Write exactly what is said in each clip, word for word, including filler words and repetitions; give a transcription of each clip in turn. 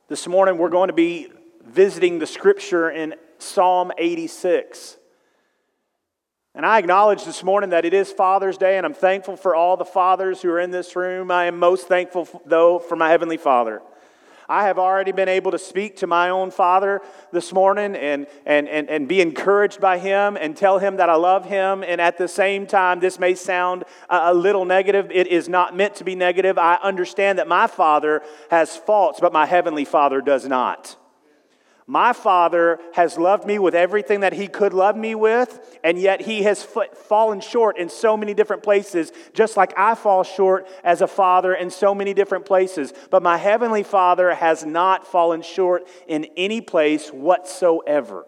This morning we're going to be visiting the scripture in Psalm eighty-six. And I acknowledge this morning that it is Father's Day, and I'm thankful for all the fathers who are in this room. I am most thankful, though, for my Heavenly Father. I have already been able to speak to my own father this morning and, and, and, and be encouraged by him and tell him that I love him. And at the same time, this may sound a, a little negative. It is not meant to be negative. I understand that my father has faults, but my Heavenly Father does not. My Father has loved me with everything that He could love me with, and yet He has f- fallen short in so many different places, just like I fall short as a father in so many different places. But my Heavenly Father has not fallen short in any place whatsoever.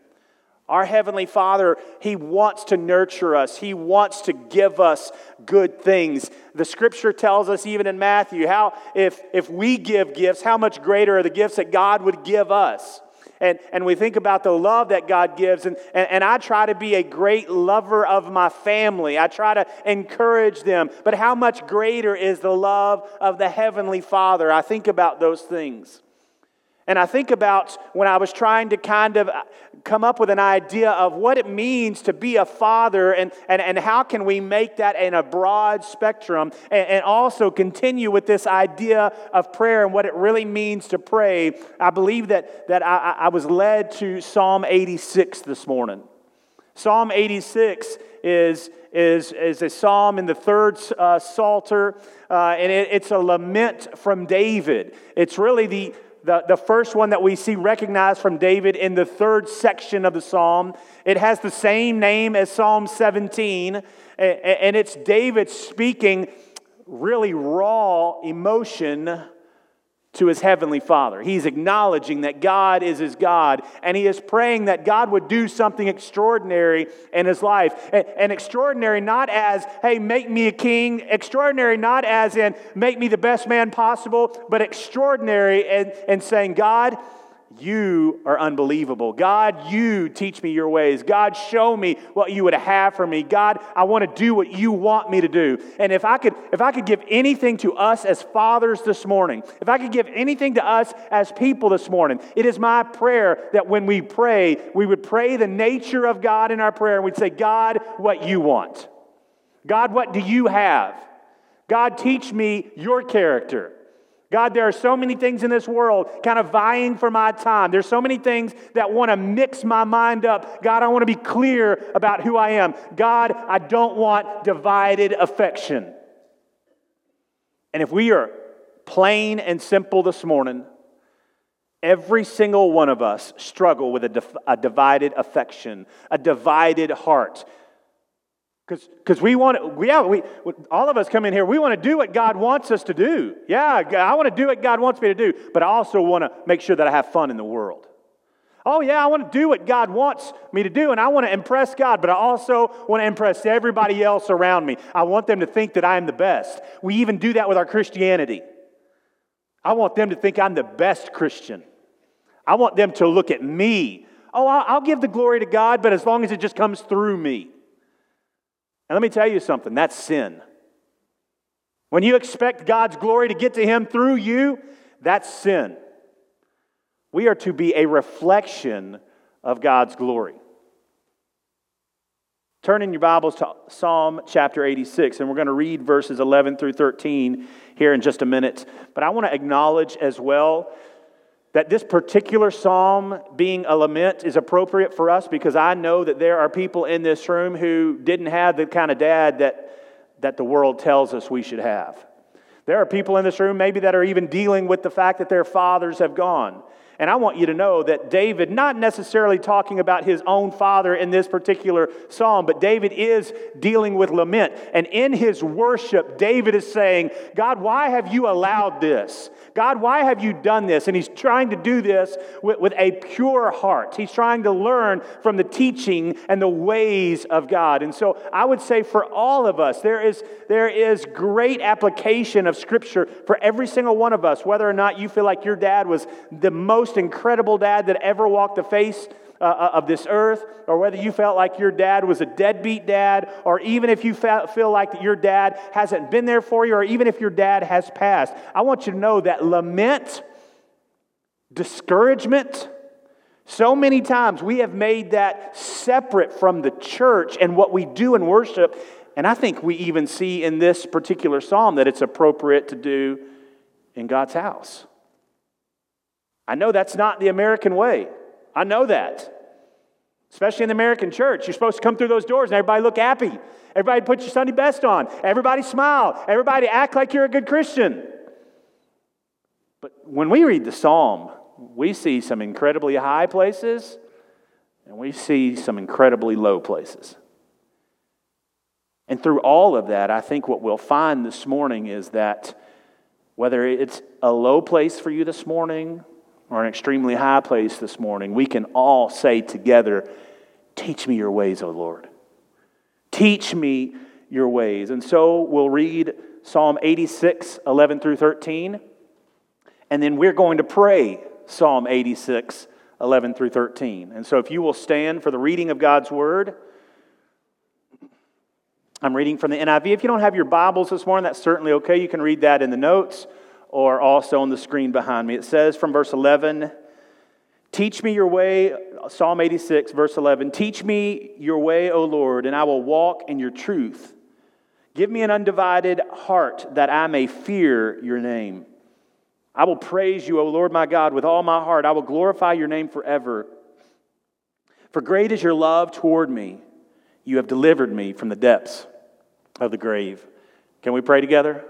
Our Heavenly Father, He wants to nurture us. He wants to give us good things. The Scripture tells us even in Matthew, how if, if we give gifts, how much greater are the gifts that God would give us. And, and we think about the love that God gives. And, and, and I try to be a great lover of my family. I try to encourage them. But how much greater is the love of the Heavenly Father? I think about those things. And I think about when I was trying to kind of come up with an idea of what it means to be a father and, and, and how can we make that in a broad spectrum and, and also continue with this idea of prayer and what it really means to pray. I believe that, that I, I was led to Psalm eighty-six this morning. Psalm eighty-six is, is, is a psalm in the third uh, Psalter, uh, and it, it's a lament from David. It's really the The, the first one that we see recognized from David in the third section of the psalm. It has the same name as Psalm seventeen, and it's David speaking really raw emotion to his Heavenly Father. He's acknowledging that God is his God, and he is praying that God would do something extraordinary in his life. And, and extraordinary not as, hey, make me a king. Extraordinary not as in, make me the best man possible, but extraordinary in, in saying, God, you are unbelievable. God, you teach me your ways. God, show me what you would have for me. God, I want to do what you want me to do. And if I could, if I could give anything to us as fathers this morning, if I could give anything to us as people this morning, it is my prayer that when we pray, we would pray the nature of God in our prayer, and we'd say, God, what you want. God, what do you have? God, teach me your character. God, there are so many things in this world kind of vying for my time. There's so many things that want to mix my mind up. God, I want to be clear about who I am. God, I don't want divided affection. And if we are plain and simple this morning, every single one of us struggle with a, dif- a divided affection, a divided heart. Because because we want to, we, yeah, we, all of us come in here, we want to do what God wants us to do. Yeah, I want to do what God wants me to do, but I also want to make sure that I have fun in the world. Oh yeah, I want to do what God wants me to do, and I want to impress God, but I also want to impress everybody else around me. I want them to think that I am the best. We even do that with our Christianity. I want them to think I'm the best Christian. I want them to look at me. Oh, I'll give the glory to God, but as long as it just comes through me. And let me tell you something, that's sin. When you expect God's glory to get to Him through you, that's sin. We are to be a reflection of God's glory. Turn in your Bibles to Psalm chapter eighty-six, and we're going to read verses eleven through thirteen here in just a minute. But I want to acknowledge as well that this particular psalm being a lament is appropriate for us because I know that there are people in this room who didn't have the kind of dad that, that the world tells us we should have. There are people in this room maybe that are even dealing with the fact that their fathers have gone. And I want you to know that David, not necessarily talking about his own father in this particular psalm, but David is dealing with lament. And in his worship, David is saying, God, why have you allowed this? God, why have you done this? And he's trying to do this with, with a pure heart. He's trying to learn from the teaching and the ways of God. And so I would say for all of us, there is, there is great application of Scripture for every single one of us, whether or not you feel like your dad was the most incredible dad that ever walked the face uh, of this earth, or whether you felt like your dad was a deadbeat dad, or even if you feel like that your dad hasn't been there for you, or even if your dad has passed. I want you to know that lament discouragement. So many times we have made that separate from the church and what we do in worship. And I think we even see in this particular psalm that it's appropriate to do in God's house. I know that's not the American way. I know that. Especially in the American church. You're supposed to come through those doors and everybody look happy. Everybody put your Sunday best on. Everybody smile. Everybody act like you're a good Christian. But when we read the psalm, we see some incredibly high places and we see some incredibly low places. And through all of that, I think what we'll find this morning is that whether it's a low place for you this morning or an extremely high place this morning, we can all say together, teach me your ways, O Lord. Teach me your ways. And so we'll read Psalm eighty-six, eleven through thirteen. And then we're going to pray Psalm eighty-six, eleven through thirteen. And so if you will stand for the reading of God's Word. I'm reading from the N I V. If you don't have your Bibles this morning, that's certainly okay. You can read that in the notes or also on the screen behind me. It says from verse eleven, teach me your way, Psalm eighty-six, verse eleven, teach me your way, O Lord, and I will walk in your truth. Give me an undivided heart that I may fear your name. I will praise you, O Lord my God, with all my heart. I will glorify your name forever. For great is your love toward me. You have delivered me from the depths of the grave. Can we pray together?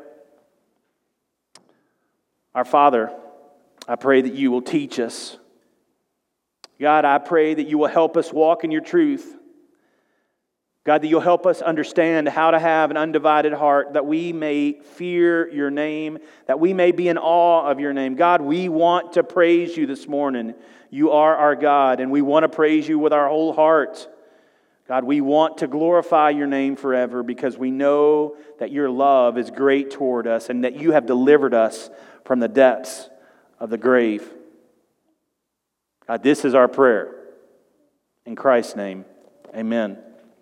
Our Father, I pray that you will teach us. God, I pray that you will help us walk in your truth. God, that you'll help us understand how to have an undivided heart, that we may fear your name, that we may be in awe of your name. God, we want to praise you this morning. You are our God, and we want to praise you with our whole heart. God, we want to glorify your name forever because we know that your love is great toward us and that you have delivered us from the depths of the grave. God, this is our prayer. In Christ's name, amen.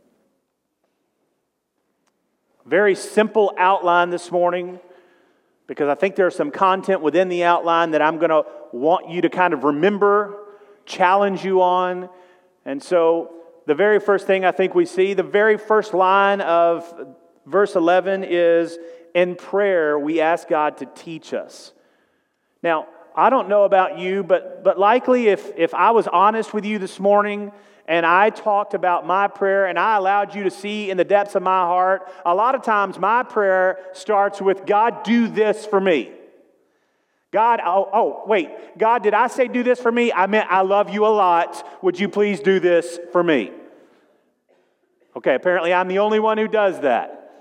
Very simple outline this morning because I think there's some content within the outline that I'm going to want you to kind of remember, challenge you on. And so the very first thing I think we see, the very first line of verse eleven is, in prayer, we ask God to teach us. Now, I don't know about you, but, but likely if, if I was honest with you this morning and I talked about my prayer and I allowed you to see in the depths of my heart, a lot of times my prayer starts with, God, do this for me. God, oh, oh, wait, God, did I say do this for me? I meant I love you a lot. Would you please do this for me? Okay, apparently I'm the only one who does that.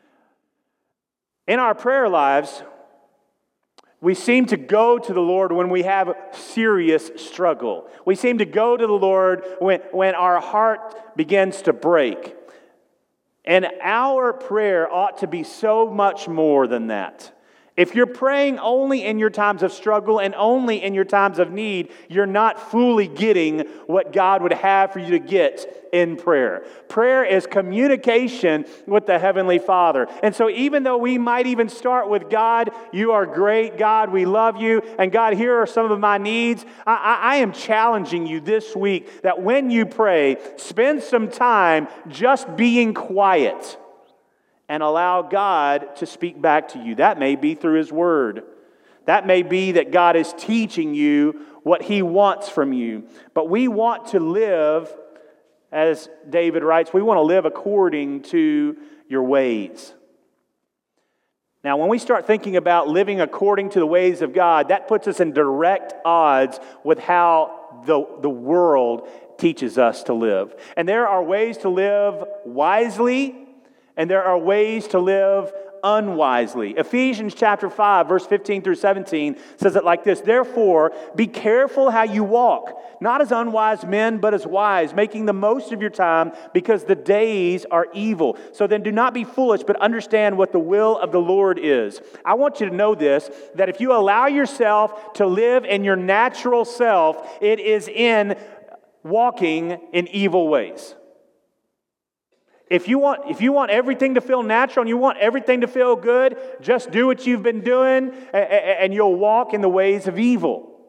In our prayer lives, we seem to go to the Lord when we have serious struggle. We seem to go to the Lord when, when our heart begins to break. And our prayer ought to be so much more than that. If you're praying only in your times of struggle and only in your times of need, you're not fully getting what God would have for you to get in prayer. Prayer is communication with the Heavenly Father. And so even though we might even start with, God, you are great, God, we love you, and God, here are some of my needs, I, I, I am challenging you this week that when you pray, spend some time just being quiet and allow God to speak back to you. That may be through His Word. That may be that God is teaching you what He wants from you. But we want to live, as David writes, we want to live according to your ways. Now, when we start thinking about living according to the ways of God, that puts us in direct odds with how the, the world teaches us to live. And there are ways to live wisely, and there are ways to live unwisely. Ephesians chapter five, verse fifteen through seventeen says it like this, therefore, be careful how you walk, not as unwise men, but as wise, making the most of your time, because the days are evil. So then do not be foolish, but understand what the will of the Lord is. I want you to know this, that if you allow yourself to live in your natural self, it is in walking in evil ways. If you want, if you want everything to feel natural and you want everything to feel good, just do what you've been doing and you'll walk in the ways of evil.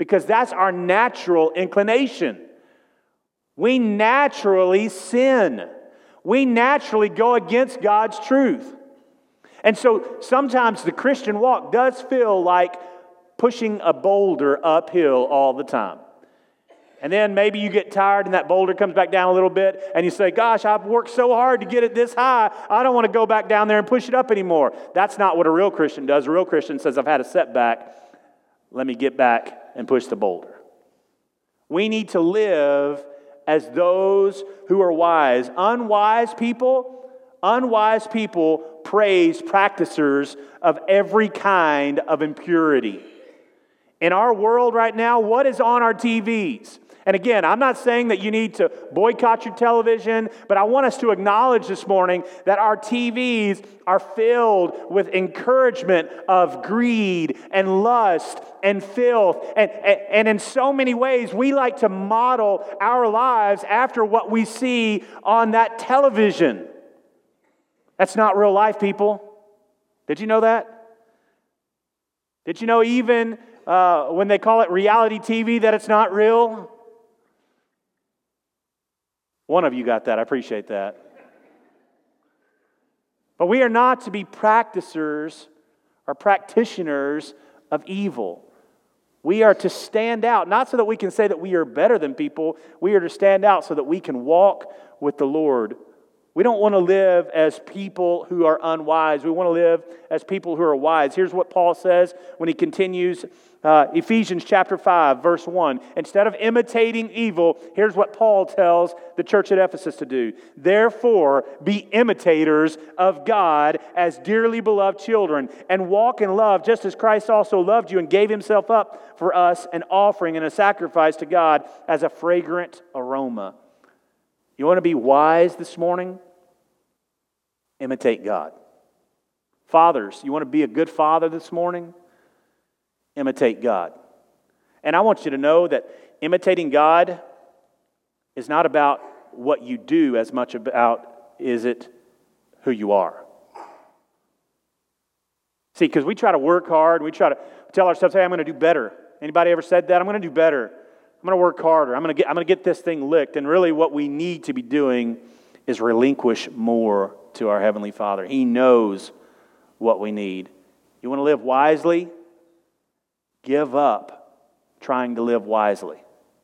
because that's our natural inclination. We naturally sin. We naturally go against God's truth. And so sometimes the Christian walk does feel like pushing a boulder uphill all the time. And then maybe you get tired and that boulder comes back down a little bit and you say, gosh, I've worked so hard to get it this high, I don't want to go back down there and push it up anymore. That's not what a real Christian does. A real Christian says, I've had a setback, let me get back and push the boulder. We need to live as those who are wise. Unwise people, unwise people praise practicers of every kind of impurity. In our world right now, what is on our T Vs? And again, I'm not saying that you need to boycott your television, but I want us to acknowledge this morning that our T Vs are filled with encouragement of greed and lust and filth. And, and, and in so many ways, we like to model our lives after what we see on that television. That's not real life, people. Did you know that? Did you know even uh, when they call it reality T V that it's not real? One of you got that. I appreciate that. But we are not to be practicers or practitioners of evil. We are to stand out, not so that we can say that we are better than people. We are to stand out so that we can walk with the Lord. We don't want to live as people who are unwise. We want to live as people who are wise. Here's what Paul says when he continues uh, Ephesians chapter five, verse one. Instead of imitating evil, here's what Paul tells the church at Ephesus to do. Therefore, be imitators of God as dearly beloved children, and walk in love just as Christ also loved you and gave himself up for us, an offering and a sacrifice to God as a fragrant aroma. You want to be wise this morning? Imitate God. Fathers, you want to be a good father this morning? Imitate God. And I want you to know that imitating God is not about what you do as much about is it who you are. See, because we try to work hard, we try to tell ourselves, hey, I'm going to do better. Anybody ever said that? I'm going to do better. I'm going to work harder. I'm going to get I'm going to get this thing licked. And really what we need to be doing is relinquish more to our Heavenly Father. He knows what we need. You want to live wisely? Give up trying to live wisely.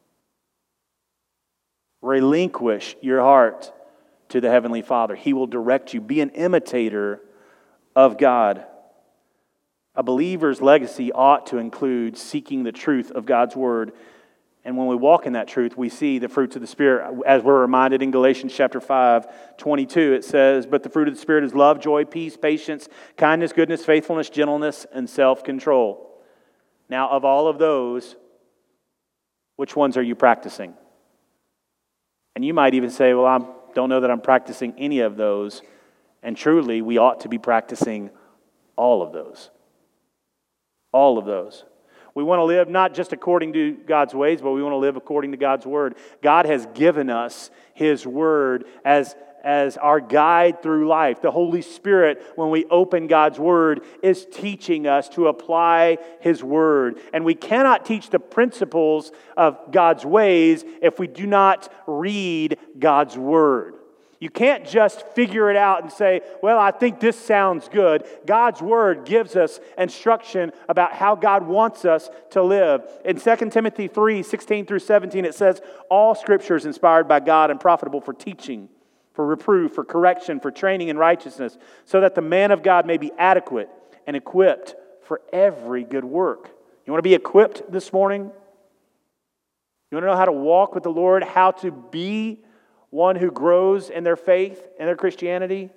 Relinquish your heart to the Heavenly Father. He will direct you. Be an imitator of God. A believer's legacy ought to include seeking the truth of God's Word. And when we walk in that truth, we see the fruits of the Spirit. As we're reminded in Galatians chapter five, twenty-two, it says, but the fruit of the Spirit is love, joy, peace, patience, kindness, goodness, faithfulness, gentleness, and self-control. Now, of all of those, which ones are you practicing? And you might even say, well, I don't know that I'm practicing any of those. And truly, we ought to be practicing all of those. All of those. We want to live not just according to God's ways, but we want to live according to God's Word. God has given us His Word as, as our guide through life. The Holy Spirit, when we open God's Word, is teaching us to apply His Word. And we cannot teach the principles of God's ways if we do not read God's Word. You can't just figure it out and say, well, I think this sounds good. God's Word gives us instruction about how God wants us to live. In Second Timothy three, sixteen through seventeen, it says, all Scripture is inspired by God and profitable for teaching, for reproof, for correction, for training in righteousness, so that the man of God may be adequate and equipped for every good work. You want to be equipped this morning? You want to know how to walk with the Lord, how to be one who grows in their faith and their Christianity?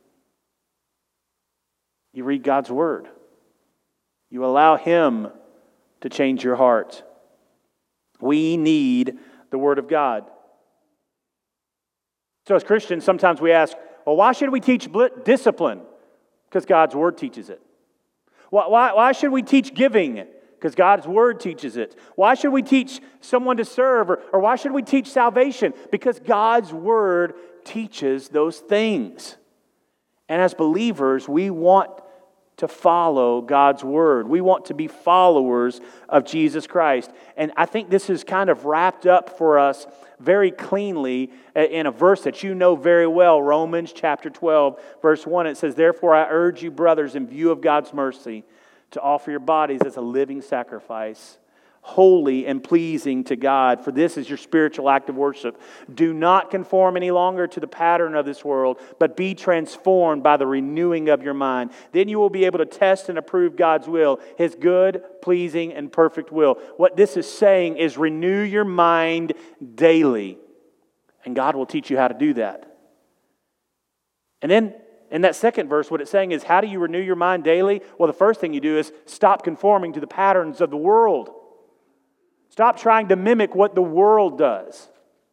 You read God's Word. You allow Him to change your heart. We need the Word of God. So as Christians, sometimes we ask, well, why should we teach discipline? Because God's Word teaches it. Why, why, why should we teach giving? Because God's Word teaches it. Why should we teach someone to serve? Or, or why should we teach salvation? Because God's Word teaches those things. And as believers, we want to follow God's word. We want to be followers of Jesus Christ. And I think this is kind of wrapped up for us very cleanly in a verse that you know very well, Romans chapter twelve, verse one. It says, "Therefore I urge you, brothers, in view of God's mercy, to offer your bodies as a living sacrifice, holy and pleasing to God, for this is your spiritual act of worship. Do not conform any longer to the pattern of this world, but be transformed by the renewing of your mind. Then you will be able to test and approve God's will, His good, pleasing, and perfect will." What this is saying is renew your mind daily, and God will teach you how to do that. And then in that second verse, what it's saying is, how do you renew your mind daily? Well, the first thing you do is stop conforming to the patterns of the world. Stop trying to mimic what the world does.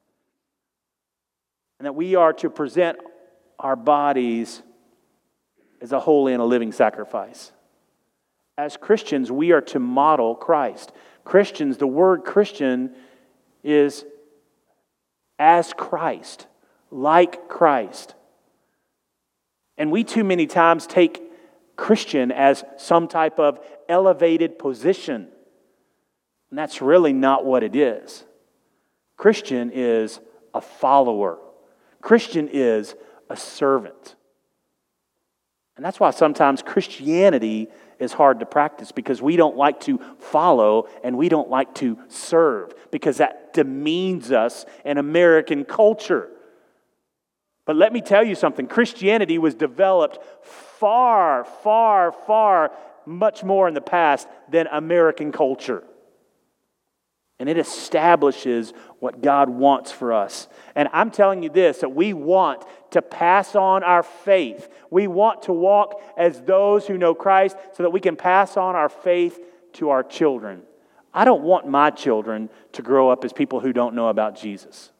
And that we are to present our bodies as a holy and a living sacrifice. As Christians, we are to model Christ. Christians, the word Christian is as Christ, like Christ. And we too many times take Christian as some type of elevated position. And that's really not what it is. Christian is a follower. Christian is a servant. And that's why sometimes Christianity is hard to practice, because we don't like to follow and we don't like to serve, because that demeans us in American culture. But let me tell you something. Christianity was developed far, far, far, much more in the past than American culture. And it establishes what God wants for us. And I'm telling you this, that we want to pass on our faith. We want to walk as those who know Christ so that we can pass on our faith to our children. I don't want my children to grow up as people who don't know about Jesus.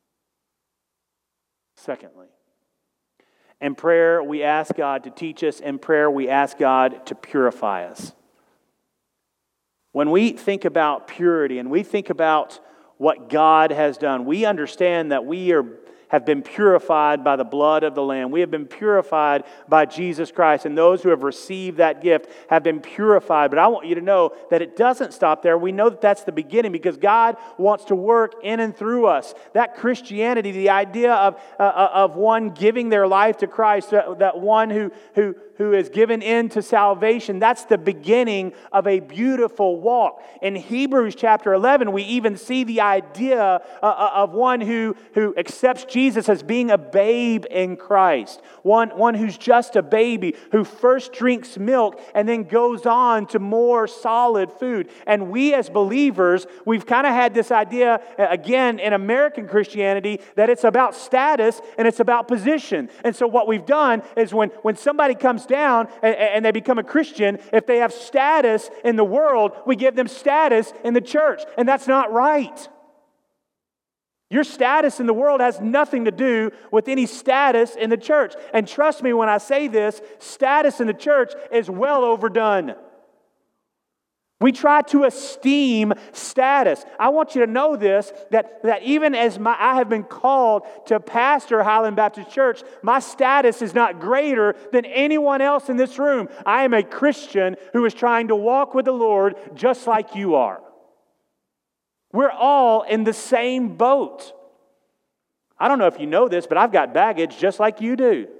Secondly, in prayer, we ask God to teach us. In prayer, we ask God to purify us. When we think about purity and we think about what God has done, we understand that we are have been purified by the blood of the Lamb. We have been purified by Jesus Christ, and those who have received that gift have been purified. But I want you to know that it doesn't stop there. We know that that's the beginning, because God wants to work in and through us. That Christianity, the idea of, uh, of one giving their life to Christ, that, that one who, who, who is given in to salvation, that's the beginning of a beautiful walk. In Hebrews chapter eleven, we even see the idea uh, of one who, who accepts Jesus Jesus as being a babe in Christ. One, one who's just a baby, who first drinks milk and then goes on to more solid food. And we as believers, we've kind of had this idea, again, in American Christianity, that it's about status and it's about position. And so what we've done is when, when somebody comes down and, and they become a Christian, if they have status in the world, we give them status in the church. And that's not right. Your status in the world has nothing to do with any status in the church. And trust me when I say this, status in the church is well overdone. We try to esteem status. I want you to know this, that, that even as my, I have been called to pastor Highland Baptist Church, my status is not greater than anyone else in this room. I am a Christian who is trying to walk with the Lord just like you are. We're all in the same boat. I don't know if you know this, but I've got baggage just like you do.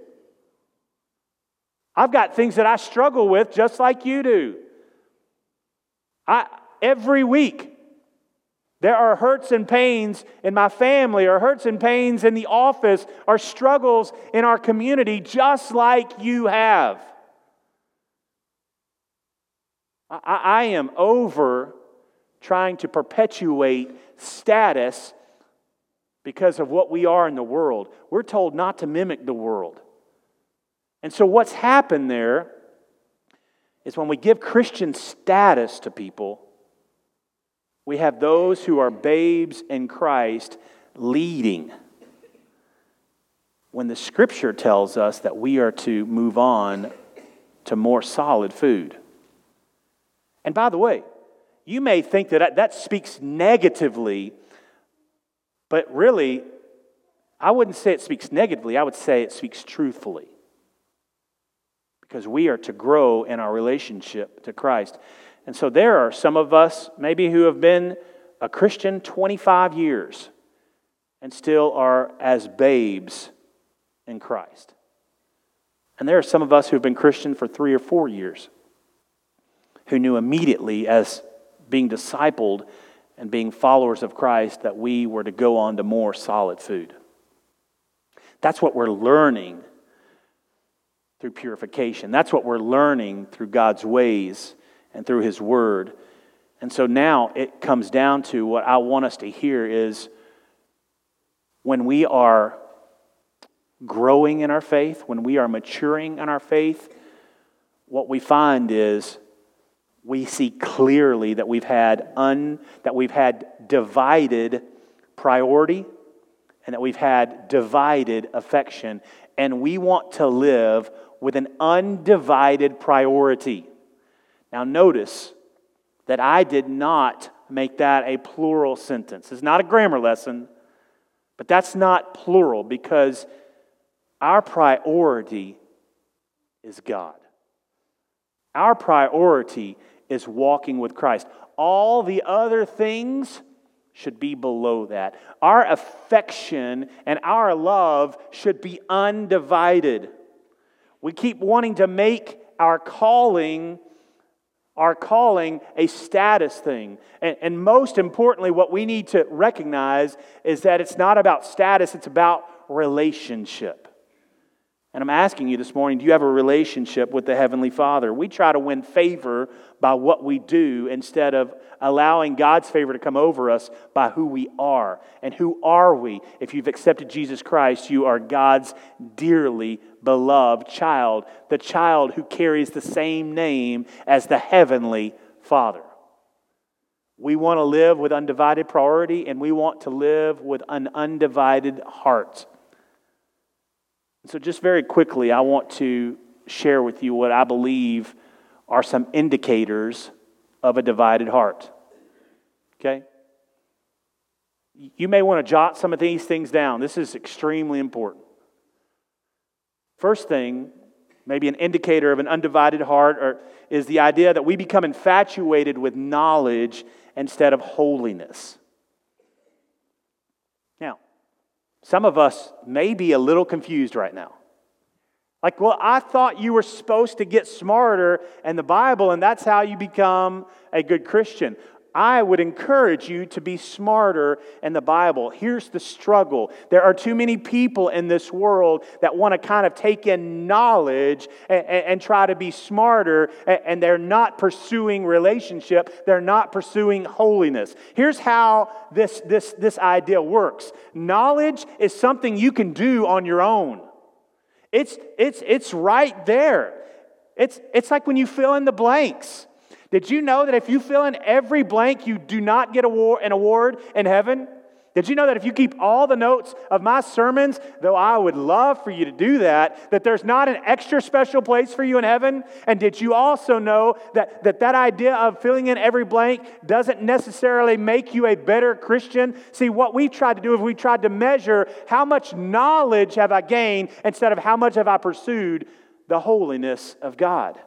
I've got things that I struggle with just like you do. I, every week, there are hurts and pains in my family, or hurts and pains in the office, or struggles in our community just like you have. I, I am over trying to perpetuate status because of what we are in the world. We're told not to mimic the world. And so what's happened there is when we give Christian status to people, we have those who are babes in Christ leading, when the Scripture tells us that we are to move on to more solid food. And by the way, you may think that that speaks negatively, but really, I wouldn't say it speaks negatively. I would say it speaks truthfully. because we are to grow in our relationship to Christ. And so there are some of us maybe who have been a Christian twenty-five years and still are as babes in Christ. And there are some of us who have been Christian for three or four years who knew immediately as being discipled and being followers of Christ that we were to go on to more solid food. That's what we're learning through purification. That's what we're learning through God's ways and through His Word. And so now it comes down to what I want us to hear is when we are growing in our faith, when we are maturing in our faith, what we find is we see clearly that we've had un, that we've had divided priority and that we've had divided affection, and we want to live with an undivided priority. Now notice that I did not make that a plural sentence. It's not a grammar lesson, but that's not plural because our priority is God. Our priority is walking with Christ. All the other things should be below that. Our affection and our love should be undivided. We keep wanting to make our calling, our calling a status thing. And, and most importantly, what we need to recognize is that it's not about status, it's about relationship. And I'm asking you this morning, do you have a relationship with the Heavenly Father? We try to win favor by what we do instead of allowing God's favor to come over us by who we are. And who are we? If you've accepted Jesus Christ, you are God's dearly beloved child, the child who carries the same name as the Heavenly Father. We want to live with undivided priority, and we want to live with an undivided heart. So just very quickly, I want to share with you what I believe are some indicators of a divided heart. Okay? You may want to jot some of these things down. This is extremely important. First thing, maybe an indicator of an undivided heart, or, is the idea that we become infatuated with knowledge instead of holiness. Now, some of us may be a little confused right now. Like, well, I thought you were supposed to get smarter in the Bible, and that's how you become a good Christian. I would encourage you to be smarter in the Bible. Here's the struggle. There are too many people in this world that want to kind of take in knowledge and, and, and try to be smarter, and, and they're not pursuing relationship. They're not pursuing holiness. Here's how this, this, this idea works. Knowledge is something you can do on your own. It's, it's, it's right there. It's, it's like when you fill in the blanks. Did you know that if you fill in every blank, you do not get an award in heaven? Did you know that if you keep all the notes of my sermons, though I would love for you to do that, that there's not an extra special place for you in heaven? And did you also know that that, that idea of filling in every blank doesn't necessarily make you a better Christian? See, what we've tried to do is we've tried to measure how much knowledge have I gained instead of how much have I pursued the holiness of God.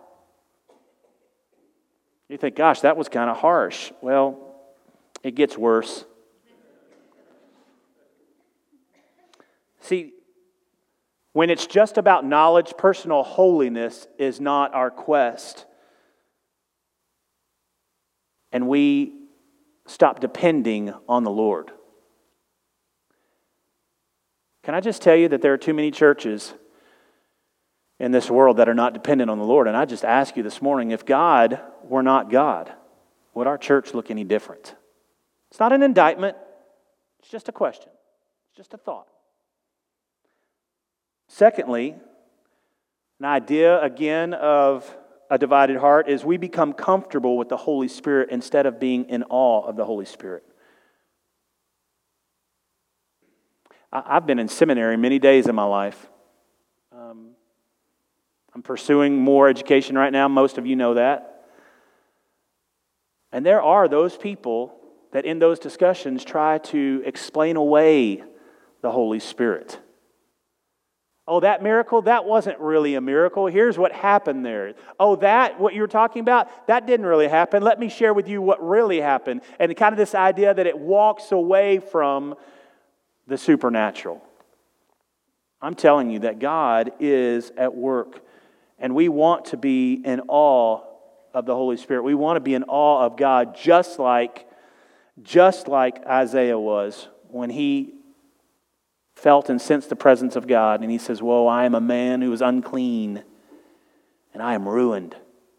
You think, gosh, that was kind of harsh. Well, it gets worse. See, when it's just about knowledge, personal holiness is not our quest. And we stop depending on the Lord. Can I just tell you that there are too many churches in this world that are not dependent on the Lord? And I just ask you this morning, if God were not God, would our church look any different? It's not an indictment. It's just a question. It's just a thought. Secondly, an idea, again, of a divided heart is we become comfortable with the Holy Spirit instead of being in awe of the Holy Spirit. I've been in seminary many days in my life. Um, I'm pursuing more education right now. Most of you know that. And there are those people that in those discussions try to explain away the Holy Spirit. Oh, that miracle, that wasn't really a miracle. Here's what happened there. Oh, that, what you were talking about, that didn't really happen. Let me share with you what really happened. And kind of this idea that it walks away from the supernatural. I'm telling you that God is at work. And we want to be in awe of the Holy Spirit. We want to be in awe of God just like, just like Isaiah was when he felt and sensed the presence of God. And he says, "Woe, I am a man who is unclean, and I am ruined."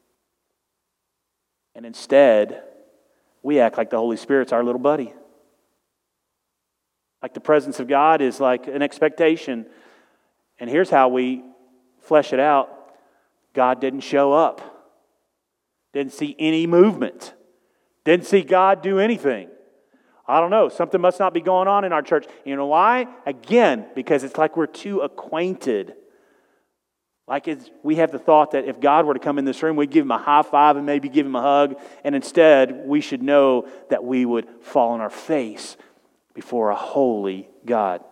And instead, we act like the Holy Spirit's our little buddy. Like the presence of God is like an expectation. And here's how we flesh it out. God didn't show up. Didn't see any movement. Didn't see God do anything. I don't know. Something must not be going on in our church. You know why? Again, because it's like we're too acquainted. Like it's, we have the thought that if God were to come in this room, we'd give Him a high five and maybe give Him a hug. And instead, we should know that we would fall on our face before a holy God.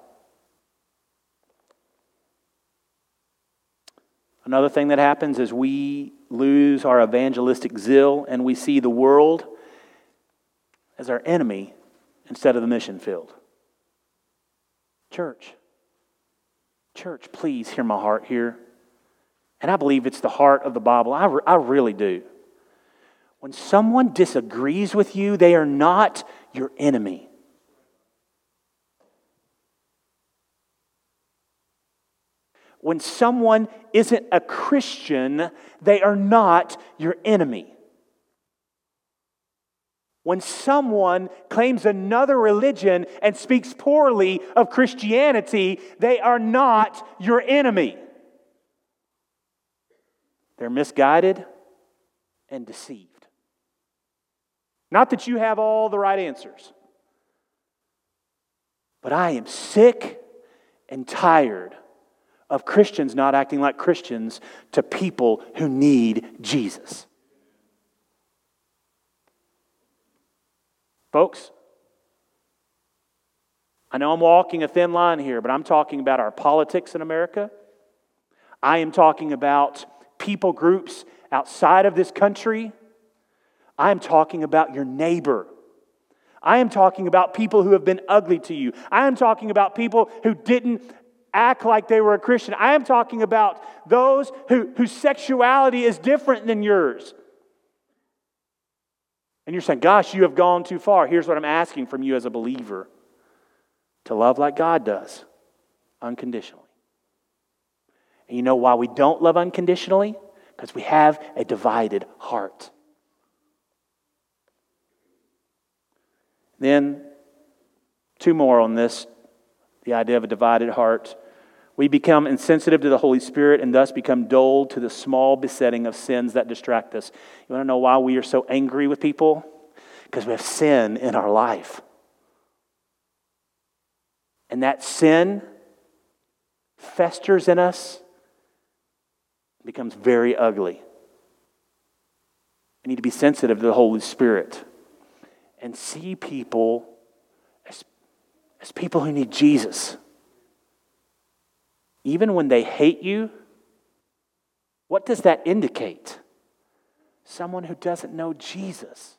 Another thing that happens is we lose our evangelistic zeal and we see the world as our enemy instead of the mission field. Church, church, please hear my heart here. And I believe it's the heart of the Bible. I, re- I really do. When someone disagrees with you, they are not your enemy. When someone isn't a Christian, they are not your enemy. When someone claims another religion and speaks poorly of Christianity, they are not your enemy. They're misguided and deceived. Not that you have all the right answers, but I am sick and tired of Christians not acting like Christians to people who need Jesus. Folks, I know I'm walking a thin line here, but I'm talking about our politics in America. I am talking about people groups outside of this country. I am talking about your neighbor. I am talking about people who have been ugly to you. I am talking about people who didn't act like they were a Christian. I am talking about those who, whose sexuality is different than yours. And you're saying, gosh, you have gone too far. Here's what I'm asking from you as a believer. To love like God does, unconditionally. And you know why we don't love unconditionally? Because we have a divided heart. Then, two more on this, the idea of a divided heart. We become insensitive to the Holy Spirit and thus become dull to the small besetting of sins that distract us. You want to know why we are so angry with people? Because we have sin in our life. And that sin festers in us, becomes very ugly. We need to be sensitive to the Holy Spirit and see people as, as people who need Jesus. Even when they hate you, what does that indicate? Someone who doesn't know Jesus.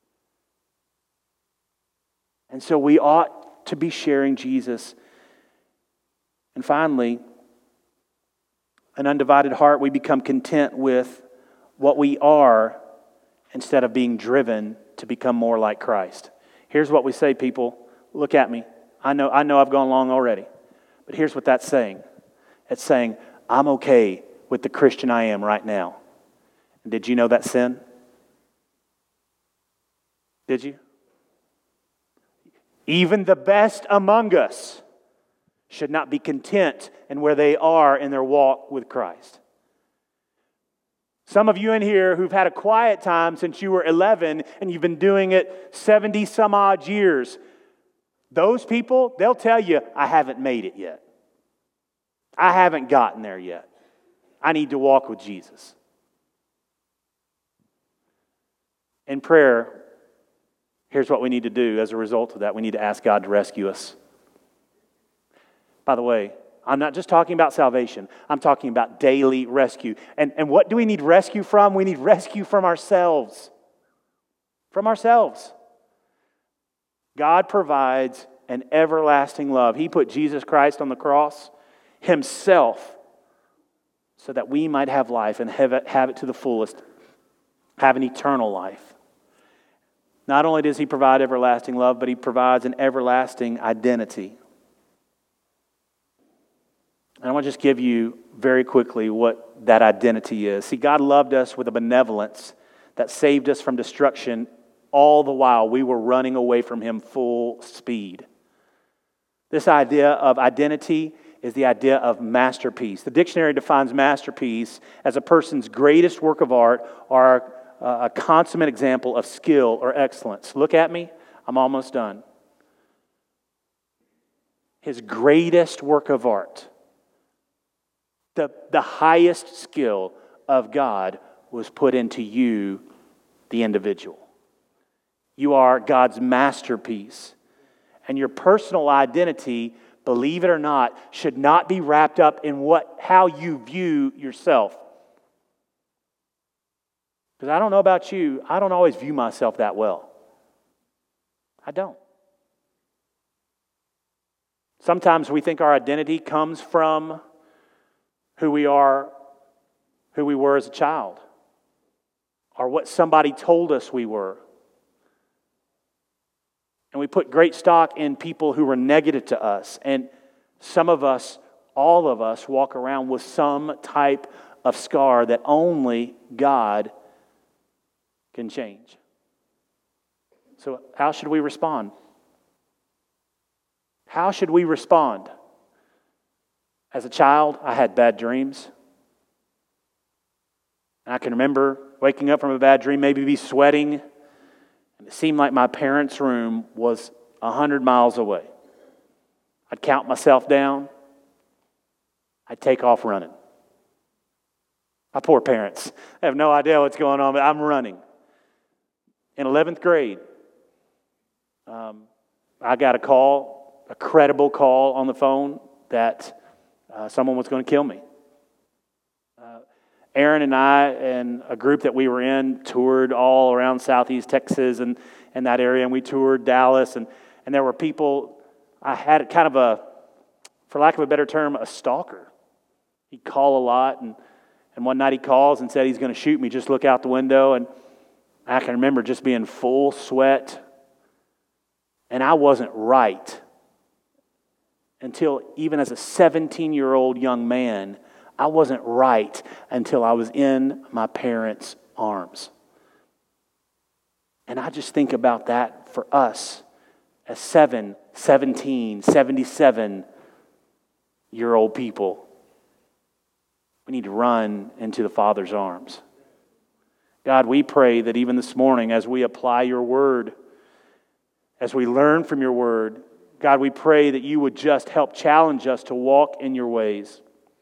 And so we ought to be sharing Jesus. And finally, an undivided heart, we become content with what we are instead of being driven to become more like Christ. Here's what we say, people. Look at me. I know, I know I've gone long already. But here's what that's saying. It's saying, I'm okay with the Christian I am right now. And did you know that sin? Did you? Even the best among us should not be content in where they are in their walk with Christ. Some of you in here who've had a quiet time since you were eleven and you've been doing it seventy some odd years, those people, they'll tell you, I haven't made it yet. I haven't gotten there yet. I need to walk with Jesus. In prayer, here's what we need to do as a result of that. We need to ask God to rescue us. By the way, I'm not just talking about salvation. I'm talking about daily rescue. And, and what do we need rescue from? We need rescue from ourselves. From ourselves. God provides an everlasting love. He put Jesus Christ on the cross, Himself, so that we might have life and have it, have it to the fullest, have an eternal life. Not only does He provide everlasting love, but He provides an everlasting identity. And I want to just give you very quickly what that identity is. See, God loved us with a benevolence that saved us from destruction all the while we were running away from Him full speed. This idea of identity is the idea of masterpiece. The dictionary defines masterpiece as a person's greatest work of art or a consummate example of skill or excellence. Look at me. I'm almost done. His greatest work of art. The, the highest skill of God was put into you, the individual. You are God's masterpiece. And your personal identity, believe it or not, should not be wrapped up in what how you view yourself. Because I don't know about you, I don't always view myself that well. I don't. Sometimes we think our identity comes from who we are, who we were as a child, or what somebody told us we were. And we put great stock in people who were negative to us. And some of us, all of us, walk around with some type of scar that only God can change. So how should we respond? How should we respond? As a child, I had bad dreams. And I can remember waking up from a bad dream, maybe be sweating, and it seemed like my parents' room was a hundred miles away. I'd count myself down. I'd take off running. My poor parents. I have no idea what's going on, but I'm running. In eleventh grade, um, I got a call, a credible call on the phone that uh, someone was going to kill me. Uh, Aaron and I and a group that we were in toured all around Southeast Texas and, and that area, and we toured Dallas, and, and there were people. I had kind of a, for lack of a better term, a stalker. He'd call a lot, and, and one night he calls and said he's going to shoot me. Just look out the window, and I can remember just being full sweat, and I wasn't right until, even as a seventeen-year-old young man, I wasn't right until I was in my parents' arms. And I just think about that for us as seven, seventeen, seventy-seven-year-old people. We need to run into the Father's arms. God, we pray that even this morning, as we apply your word, as we learn from your word, God, we pray that you would just help challenge us to walk in your ways.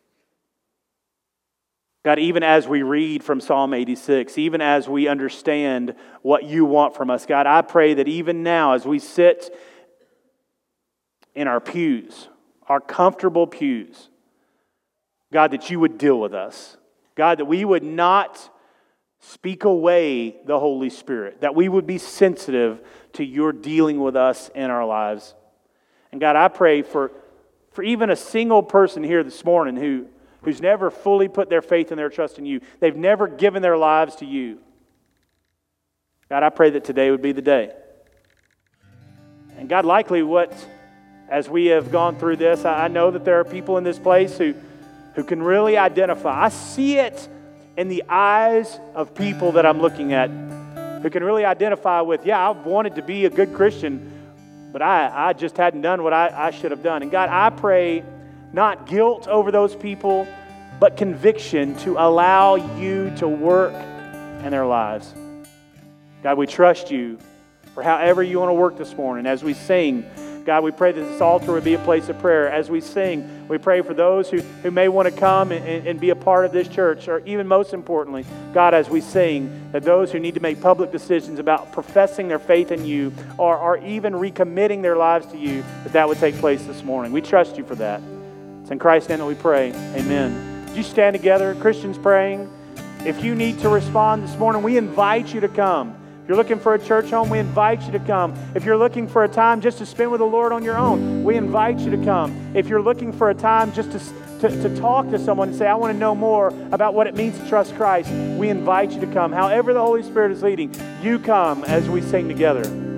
God, even as we read from Psalm eighty-six, even as we understand what you want from us, God, I pray that even now as we sit in our pews, our comfortable pews, God, that you would deal with us. God, that we would not speak away the Holy Spirit, that we would be sensitive to your dealing with us in our lives. And God, I pray for, for even a single person here this morning who, who's never fully put their faith and their trust in you. They've never given their lives to you. God, I pray that today would be the day. And God, likely what, as we have gone through this, I, I know that there are people in this place who, who can really identify. I see it in the eyes of people that I'm looking at who can really identify with, yeah, I've wanted to be a good Christian, but I, I just hadn't done what I, I should have done. And God, I pray not guilt over those people, but conviction to allow you to work in their lives. God, we trust you for however you want to work this morning. As we sing, God, we pray that this altar would be a place of prayer. As we sing, we pray for those who, who may want to come and, and be a part of this church, or even most importantly, God, as we sing, that those who need to make public decisions about professing their faith in you, or, or even recommitting their lives to you, that that would take place this morning. We trust you for that. It's It's in Christ's name that we pray. Amen. Would you stand together, Christians praying? If you need to respond this morning, we invite you to come. If you're looking for a church home, we invite you to come. If you're looking for a time just to spend with the Lord on your own, we invite you to come. If you're looking for a time just to, to, to talk to someone and say, I want to know more about what it means to trust Christ, we invite you to come. However the Holy Spirit is leading, you come as we sing together.